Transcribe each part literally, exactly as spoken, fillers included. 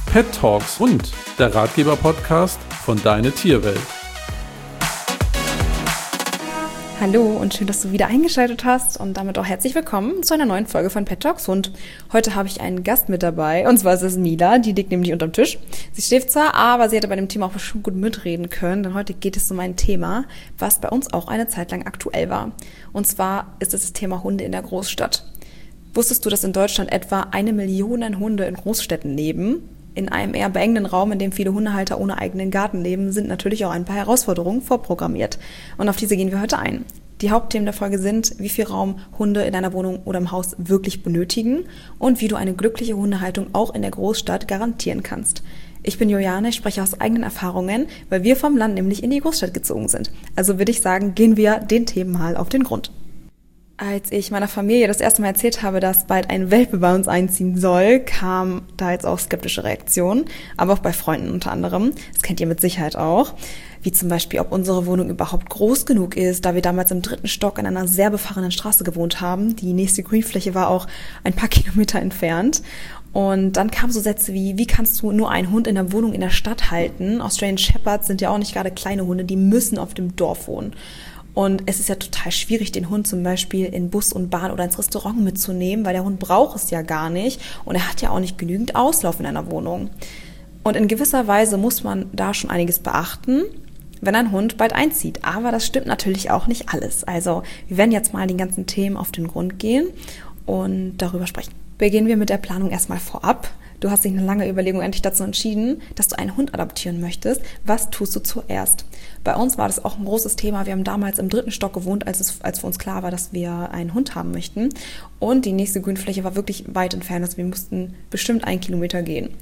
Pet Talks Hund, der Ratgeber-Podcast von Deine Tierwelt. Hallo und schön, dass du wieder eingeschaltet hast und damit auch herzlich willkommen zu einer neuen Folge von Pet Talks Hund. Heute habe ich einen Gast mit dabei und zwar ist es Mila, die liegt nämlich unterm Tisch. Sie schläft zwar, aber sie hätte bei dem Thema auch bestimmt gut mitreden können, denn heute geht es um ein Thema, was bei uns auch eine Zeit lang aktuell war. Und zwar ist es das Thema Hunde in der Großstadt. Wusstest du, dass in Deutschland etwa eine Million Hunde in Großstädten leben? In einem eher beengenden Raum, in dem viele Hundehalter ohne eigenen Garten leben, sind natürlich auch ein paar Herausforderungen vorprogrammiert. Und auf diese gehen wir heute ein. Die Hauptthemen der Folge sind, wie viel Raum Hunde in deiner Wohnung oder im Haus wirklich benötigen und wie du eine glückliche Hundehaltung auch in der Großstadt garantieren kannst. Ich bin Juliane, ich spreche aus eigenen Erfahrungen, weil wir vom Land nämlich in die Großstadt gezogen sind. Also würde ich sagen, gehen wir den Themen mal auf den Grund. Als ich meiner Familie das erste Mal erzählt habe, dass bald ein Welpe bei uns einziehen soll, kam da jetzt auch skeptische Reaktionen, aber auch bei Freunden unter anderem. Das kennt ihr mit Sicherheit auch. Wie zum Beispiel, ob unsere Wohnung überhaupt groß genug ist, da wir damals im dritten Stock in einer sehr befahrenen Straße gewohnt haben. Die nächste Grünfläche war auch ein paar Kilometer entfernt. Und dann kamen so Sätze wie, wie kannst du nur einen Hund in der Wohnung in der Stadt halten? Australian Shepherds sind ja auch nicht gerade kleine Hunde, die müssen auf dem Dorf wohnen. Und es ist ja total schwierig, den Hund zum Beispiel in Bus und Bahn oder ins Restaurant mitzunehmen, weil der Hund braucht es ja gar nicht und er hat ja auch nicht genügend Auslauf in einer Wohnung. Und in gewisser Weise muss man da schon einiges beachten, wenn ein Hund bald einzieht. Aber das stimmt natürlich auch nicht alles. Also wir werden jetzt mal den ganzen Themen auf den Grund gehen und darüber sprechen. Beginnen wir mit der Planung erstmal vorab. Du hast dich eine lange Überlegung endlich dazu entschieden, dass du einen Hund adoptieren möchtest. Was tust du zuerst? Bei uns war das auch ein großes Thema. Wir haben damals im dritten Stock gewohnt, als es als für uns klar war, dass wir einen Hund haben möchten. Und die nächste Grünfläche war wirklich weit entfernt. Also wir mussten bestimmt einen Kilometer gehen.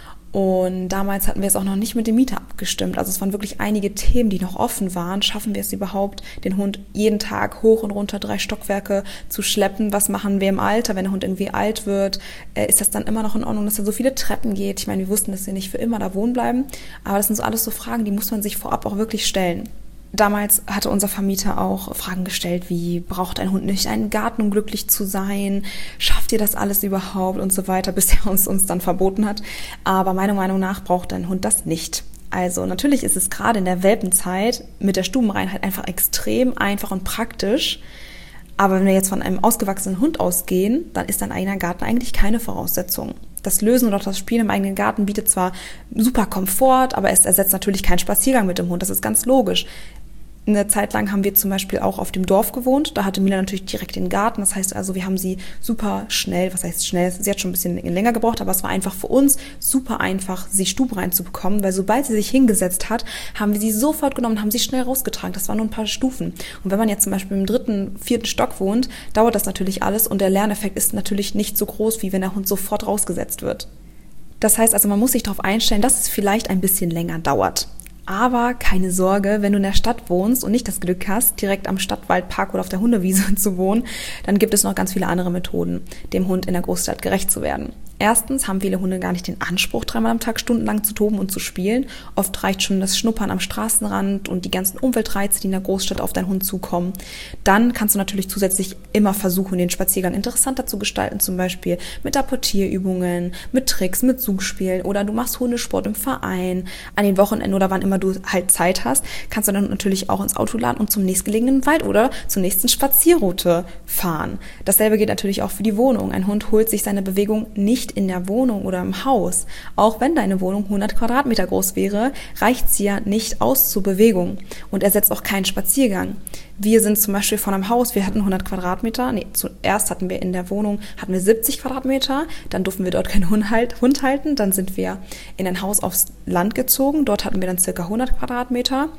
Und damals hatten wir es auch noch nicht mit dem Mieter abgestimmt. Also es waren wirklich einige Themen, die noch offen waren. Schaffen wir es überhaupt, den Hund jeden Tag hoch und runter drei Stockwerke zu schleppen? Was machen wir im Alter, wenn der Hund irgendwie alt wird? Äh, ist das dann immer noch in Ordnung, dass er so viele Treppen geht? Ich meine, wir wussten, dass wir nicht für immer da wohnen bleiben. Aber das sind so alles so Fragen, die muss man sich vorab auch wirklich stellen. Damals hatte unser Vermieter auch Fragen gestellt, wie braucht ein Hund nicht einen Garten, um glücklich zu sein? Schafft ihr das alles überhaupt und so weiter, bis er uns, uns dann verboten hat. Aber meiner Meinung nach braucht ein Hund das nicht. Also natürlich ist es gerade in der Welpenzeit mit der Stubenreinheit einfach extrem einfach und praktisch. Aber wenn wir jetzt von einem ausgewachsenen Hund ausgehen, dann ist ein eigener Garten eigentlich keine Voraussetzung. Das Lösen oder das Spielen im eigenen Garten bietet zwar super Komfort, aber es ersetzt natürlich keinen Spaziergang mit dem Hund. Das ist ganz logisch. Eine Zeit lang haben wir zum Beispiel auch auf dem Dorf gewohnt. Da hatte Mila natürlich direkt den Garten. Das heißt also, wir haben sie super schnell, was heißt schnell, sie hat schon ein bisschen länger gebraucht, aber es war einfach für uns super einfach, sie stubenrein zu bekommen, weil sobald sie sich hingesetzt hat, haben wir sie sofort genommen und haben sie schnell rausgetragen. Das waren nur ein paar Stufen. Und wenn man jetzt zum Beispiel im dritten, vierten Stock wohnt, dauert das natürlich alles und der Lerneffekt ist natürlich nicht so groß, wie wenn der Hund sofort rausgesetzt wird. Das heißt also, man muss sich darauf einstellen, dass es vielleicht ein bisschen länger dauert. Aber keine Sorge, wenn du in der Stadt wohnst und nicht das Glück hast, direkt am Stadtwaldpark oder auf der Hundewiese zu wohnen, dann gibt es noch ganz viele andere Methoden, dem Hund in der Großstadt gerecht zu werden. Erstens haben viele Hunde gar nicht den Anspruch, dreimal am Tag stundenlang zu toben und zu spielen. Oft reicht schon das Schnuppern am Straßenrand und die ganzen Umweltreize, die in der Großstadt auf deinen Hund zukommen. Dann kannst du natürlich zusätzlich immer versuchen, den Spaziergang interessanter zu gestalten, zum Beispiel mit Apportierübungen, mit Tricks, mit Suchspielen oder du machst Hundesport im Verein. An den Wochenenden oder wann immer du halt Zeit hast, kannst du dann natürlich auch ins Auto laden und zum nächstgelegenen Wald oder zur nächsten Spazierroute fahren. Dasselbe gilt natürlich auch für die Wohnung. Ein Hund holt sich seine Bewegung nicht in der Wohnung oder im Haus. Auch wenn deine Wohnung hundert Quadratmeter groß wäre, reicht sie ja nicht aus zur Bewegung und ersetzt auch keinen Spaziergang. Wir sind zum Beispiel von einem Haus, wir hatten hundert Quadratmeter, nee, zuerst hatten wir in der Wohnung, hatten wir siebzig Quadratmeter, dann durften wir dort keinen Hund, halt, Hund halten, dann sind wir in ein Haus aufs Land gezogen, dort hatten wir dann circa hundert Quadratmeter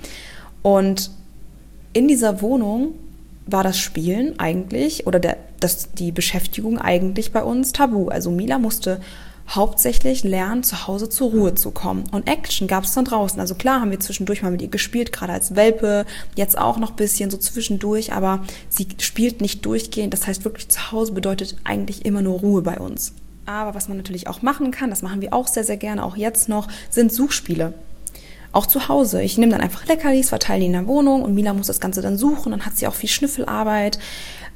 und in dieser Wohnung war das Spielen eigentlich oder der, das, die Beschäftigung eigentlich bei uns tabu. Also Mila musste hauptsächlich lernen, zu Hause zur Ruhe zu kommen. Und Action gab es dann draußen. Also klar haben wir zwischendurch mal mit ihr gespielt, gerade als Welpe, jetzt auch noch ein bisschen so zwischendurch, aber sie spielt nicht durchgehend. Das heißt wirklich, zu Hause bedeutet eigentlich immer nur Ruhe bei uns. Aber was man natürlich auch machen kann, das machen wir auch sehr, sehr gerne, auch jetzt noch, sind Suchspiele. Auch zu Hause. Ich nehme dann einfach Leckerlis, verteile die in der Wohnung und Mila muss das Ganze dann suchen. Dann hat sie auch viel Schnüffelarbeit.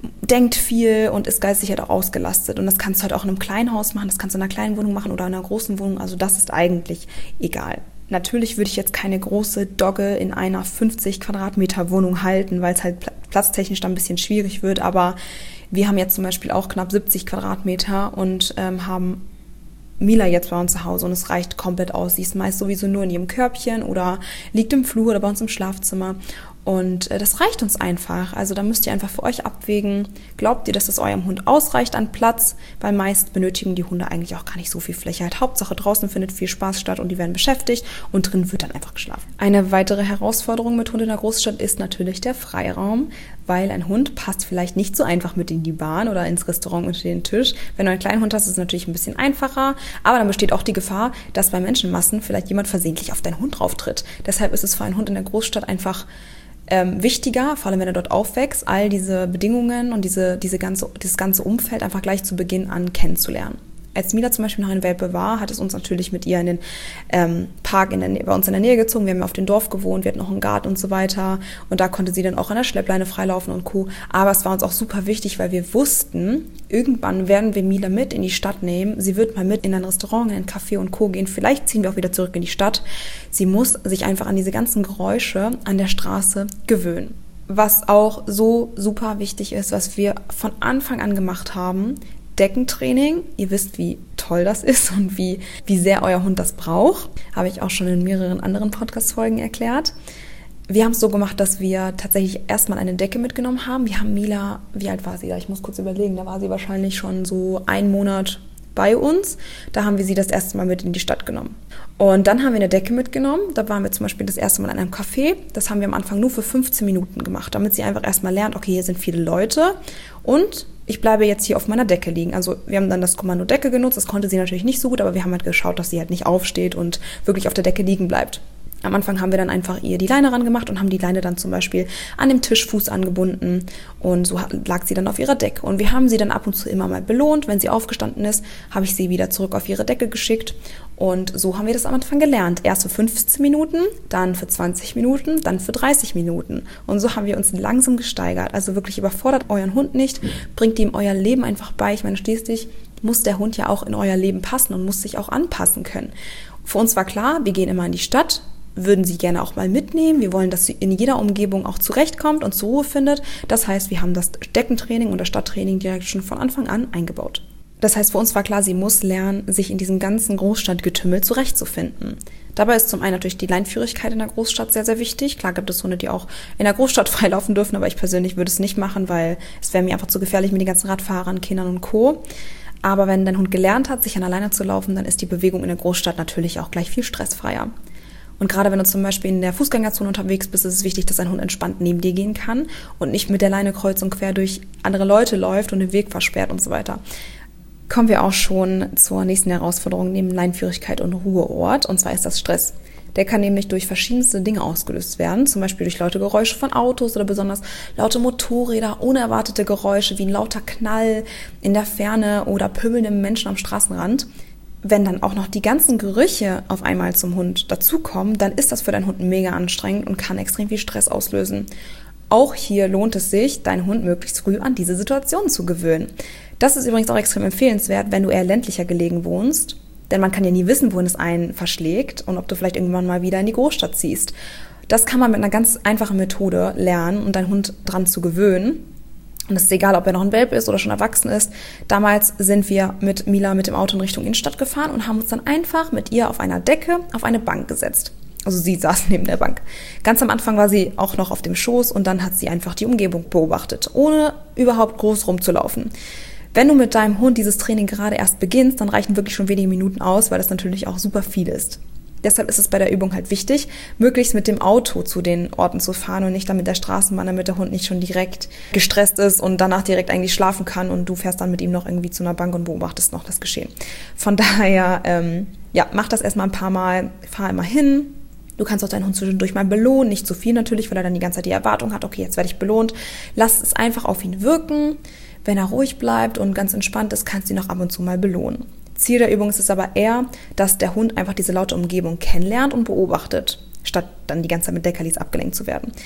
denkt viel und ist geistig halt auch ausgelastet. Und das kannst du halt auch in einem kleinen Haus machen, das kannst du in einer kleinen Wohnung machen oder in einer großen Wohnung. Also das ist eigentlich egal. Natürlich würde ich jetzt keine große Dogge in einer fünfzig Quadratmeter Wohnung halten, weil es halt platztechnisch dann ein bisschen schwierig wird. Aber wir haben jetzt zum Beispiel auch knapp siebzig Quadratmeter und ähm, haben Mila jetzt bei uns zu Hause und es reicht komplett aus. Sie ist meist sowieso nur in ihrem Körbchen oder liegt im Flur oder bei uns im Schlafzimmer. Und äh, das reicht uns einfach. Also da müsst ihr einfach für euch abwägen. Glaubt ihr, dass es eurem Hund ausreicht an Platz? Weil meist benötigen die Hunde eigentlich auch gar nicht so viel Fläche. Halt Hauptsache draußen findet viel Spaß statt und die werden beschäftigt und drin wird dann einfach geschlafen. Eine weitere Herausforderung mit Hund in der Großstadt ist natürlich der Freiraum, weil ein Hund passt vielleicht nicht so einfach mit in die Bahn oder ins Restaurant unter den Tisch. Wenn du einen kleinen Hund hast, ist es natürlich ein bisschen einfacher, aber dann besteht auch die Gefahr, dass bei Menschenmassen vielleicht jemand versehentlich auf deinen Hund drauf tritt. Deshalb ist es für einen Hund in der Großstadt einfach Ähm, wichtiger, vor allem wenn er dort aufwächst, all diese Bedingungen und diese, diese ganze, dieses ganze Umfeld einfach gleich zu Beginn an kennenzulernen. Als Mila zum Beispiel noch ein Welpe war, hat es uns natürlich mit ihr in den ähm, Park in der, bei uns in der Nähe gezogen. Wir haben ja auf dem Dorf gewohnt, wir hatten noch einen Garten und so weiter. Und da konnte sie dann auch an der Schleppleine freilaufen und Co. Aber es war uns auch super wichtig, weil wir wussten, irgendwann werden wir Mila mit in die Stadt nehmen. Sie wird mal mit in ein Restaurant, in ein Café und Co. gehen. Vielleicht ziehen wir auch wieder zurück in die Stadt. Sie muss sich einfach an diese ganzen Geräusche an der Straße gewöhnen. Was auch so super wichtig ist, was wir von Anfang an gemacht haben, Deckentraining. Ihr wisst, wie toll das ist und wie, wie sehr euer Hund das braucht. Habe ich auch schon in mehreren anderen Podcast-Folgen erklärt. Wir haben es so gemacht, dass wir tatsächlich erstmal eine Decke mitgenommen haben. Wir haben Mila, wie alt war sie da? Ich muss kurz überlegen, da war sie wahrscheinlich schon so einen Monat bei uns. Da haben wir sie das erste Mal mit in die Stadt genommen. Und dann haben wir eine Decke mitgenommen. Da waren wir zum Beispiel das erste Mal in einem Café. Das haben wir am Anfang nur für fünfzehn Minuten gemacht, damit sie einfach erstmal lernt, okay, hier sind viele Leute und ich bleibe jetzt hier auf meiner Decke liegen. Also wir haben dann das Kommando Decke genutzt. Das konnte sie natürlich nicht so gut, aber wir haben halt geschaut, dass sie halt nicht aufsteht und wirklich auf der Decke liegen bleibt. Am Anfang haben wir dann einfach ihr die Leine ran gemacht und haben die Leine dann zum Beispiel an dem Tischfuß angebunden und so lag sie dann auf ihrer Decke. Und wir haben sie dann ab und zu immer mal belohnt. Wenn sie aufgestanden ist, habe ich sie wieder zurück auf ihre Decke geschickt und so haben wir das am Anfang gelernt. Erst für fünfzehn Minuten, dann für zwanzig Minuten, dann für dreißig Minuten und so haben wir uns langsam gesteigert. Also wirklich überfordert euren Hund nicht, bringt ihm euer Leben einfach bei. Ich meine, schließlich muss der Hund ja auch in euer Leben passen und muss sich auch anpassen können. Für uns war klar, wir gehen immer in die Stadt, würden sie gerne auch mal mitnehmen. Wir wollen, dass sie in jeder Umgebung auch zurechtkommt und zur Ruhe findet. Das heißt, wir haben das Deckentraining und das Stadttraining direkt schon von Anfang an eingebaut. Das heißt, für uns war klar, sie muss lernen, sich in diesem ganzen Großstadtgetümmel zurechtzufinden. Dabei ist zum einen natürlich die Leinführigkeit in der Großstadt sehr, sehr wichtig. Klar gibt es Hunde, die auch in der Großstadt freilaufen dürfen, aber ich persönlich würde es nicht machen, weil es wäre mir einfach zu gefährlich mit den ganzen Radfahrern, Kindern und Co. Aber wenn dein Hund gelernt hat, sich an alleine zu laufen, dann ist die Bewegung in der Großstadt natürlich auch gleich viel stressfreier. Und gerade wenn du zum Beispiel in der Fußgängerzone unterwegs bist, ist es wichtig, dass ein Hund entspannt neben dir gehen kann und nicht mit der Leine kreuz und quer durch andere Leute läuft und den Weg versperrt und so weiter. Kommen wir auch schon zur nächsten Herausforderung neben Leinführigkeit und Ruheort, und zwar ist das Stress. Der kann nämlich durch verschiedenste Dinge ausgelöst werden, zum Beispiel durch laute Geräusche von Autos oder besonders laute Motorräder, unerwartete Geräusche wie ein lauter Knall in der Ferne oder pöbelnde Menschen am Straßenrand. Wenn dann auch noch die ganzen Gerüche auf einmal zum Hund dazukommen, dann ist das für deinen Hund mega anstrengend und kann extrem viel Stress auslösen. Auch hier lohnt es sich, deinen Hund möglichst früh an diese Situation zu gewöhnen. Das ist übrigens auch extrem empfehlenswert, wenn du eher ländlicher gelegen wohnst, denn man kann ja nie wissen, wohin es einen verschlägt und ob du vielleicht irgendwann mal wieder in die Großstadt ziehst. Das kann man mit einer ganz einfachen Methode lernen und deinen Hund dran zu gewöhnen. Und es ist egal, ob er noch ein Welpe ist oder schon erwachsen ist. Damals sind wir mit Mila mit dem Auto in Richtung Innenstadt gefahren und haben uns dann einfach mit ihr auf einer Decke auf eine Bank gesetzt. Also sie saß neben der Bank. Ganz am Anfang war sie auch noch auf dem Schoß und dann hat sie einfach die Umgebung beobachtet, ohne überhaupt groß rumzulaufen. Wenn du mit deinem Hund dieses Training gerade erst beginnst, dann reichen wirklich schon wenige Minuten aus, weil das natürlich auch super viel ist. Deshalb ist es bei der Übung halt wichtig, möglichst mit dem Auto zu den Orten zu fahren und nicht dann mit der Straßenbahn, damit der Hund nicht schon direkt gestresst ist und danach direkt eigentlich schlafen kann und du fährst dann mit ihm noch irgendwie zu einer Bank und beobachtest noch das Geschehen. Von daher, ähm, ja, mach das erstmal ein paar Mal, fahr immer hin. Du kannst auch deinen Hund zwischendurch mal belohnen, nicht zu viel natürlich, weil er dann die ganze Zeit die Erwartung hat, okay, jetzt werde ich belohnt. Lass es einfach auf ihn wirken. Wenn er ruhig bleibt und ganz entspannt ist, kannst du ihn auch ab und zu mal belohnen. Ziel der Übung ist es aber eher, dass der Hund einfach diese laute Umgebung kennenlernt und beobachtet, statt dann die ganze Zeit mit Leckerlis abgelenkt zu werden.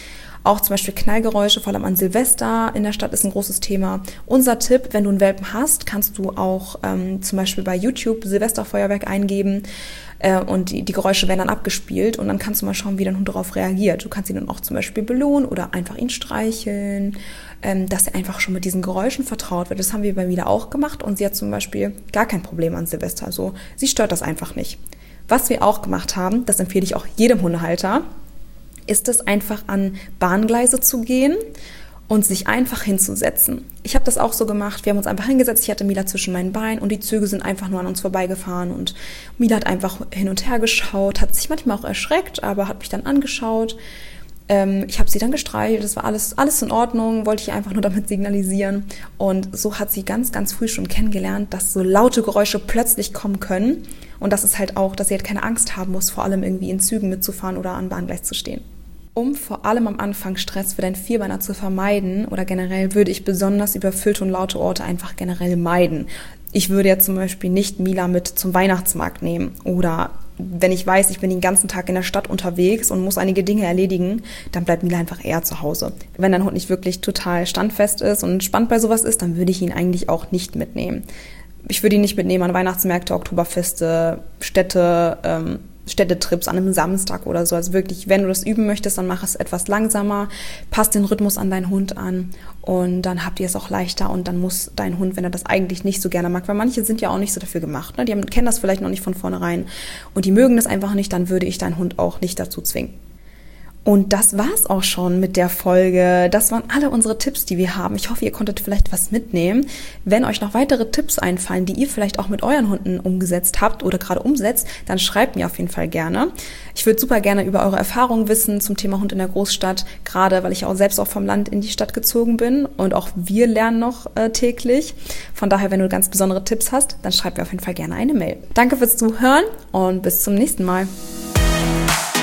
Auch zum Beispiel Knallgeräusche, vor allem an Silvester in der Stadt, ist ein großes Thema. Unser Tipp, wenn du einen Welpen hast, kannst du auch ähm, zum Beispiel bei YouTube Silvesterfeuerwerk eingeben äh, und die, die Geräusche werden dann abgespielt und dann kannst du mal schauen, wie dein Hund darauf reagiert. Du kannst ihn dann auch zum Beispiel belohnen oder einfach ihn streicheln, ähm, dass er einfach schon mit diesen Geräuschen vertraut wird. Das haben wir bei Mila auch gemacht und sie hat zum Beispiel gar kein Problem an Silvester. Also sie stört das einfach nicht. Was wir auch gemacht haben, das empfehle ich auch jedem Hundehalter, ist es einfach an Bahngleise zu gehen und sich einfach hinzusetzen. Ich habe das auch so gemacht, wir haben uns einfach hingesetzt, ich hatte Mila zwischen meinen Beinen und die Züge sind einfach nur an uns vorbeigefahren und Mila hat einfach hin und her geschaut, hat sich manchmal auch erschreckt, aber hat mich dann angeschaut. Ähm, ich habe sie dann gestreichelt, das war alles, alles in Ordnung, wollte ich einfach nur damit signalisieren und so hat sie ganz, ganz früh schon kennengelernt, dass so laute Geräusche plötzlich kommen können und das ist halt auch, dass sie halt keine Angst haben muss, vor allem irgendwie in Zügen mitzufahren oder an Bahngleis zu stehen. Um vor allem am Anfang Stress für deinen Vierbeiner zu vermeiden oder generell würde ich besonders überfüllte und laute Orte einfach generell meiden. Ich würde ja zum Beispiel nicht Mila mit zum Weihnachtsmarkt nehmen oder wenn ich weiß, ich bin den ganzen Tag in der Stadt unterwegs und muss einige Dinge erledigen, dann bleibt Mila einfach eher zu Hause. Wenn dein Hund nicht wirklich total standfest ist und entspannt bei sowas ist, dann würde ich ihn eigentlich auch nicht mitnehmen. Ich würde ihn nicht mitnehmen an Weihnachtsmärkte, Oktoberfeste, Städte, ähm, Städtetrips an einem Samstag oder so. Also wirklich, wenn du das üben möchtest, dann mach es etwas langsamer, passt den Rhythmus an deinen Hund an und dann habt ihr es auch leichter und dann muss dein Hund, wenn er das eigentlich nicht so gerne mag, weil manche sind ja auch nicht so dafür gemacht, ne? Die haben, kennen das vielleicht noch nicht von vornherein und die mögen das einfach nicht, dann würde ich deinen Hund auch nicht dazu zwingen. Und das war's auch schon mit der Folge. Das waren alle unsere Tipps, die wir haben. Ich hoffe, ihr konntet vielleicht was mitnehmen. Wenn euch noch weitere Tipps einfallen, die ihr vielleicht auch mit euren Hunden umgesetzt habt oder gerade umsetzt, dann schreibt mir auf jeden Fall gerne. Ich würde super gerne über eure Erfahrungen wissen zum Thema Hund in der Großstadt, gerade weil ich auch selbst auch vom Land in die Stadt gezogen bin und auch wir lernen noch äh, täglich. Von daher, wenn du ganz besondere Tipps hast, dann schreib mir auf jeden Fall gerne eine Mail. Danke fürs Zuhören und bis zum nächsten Mal.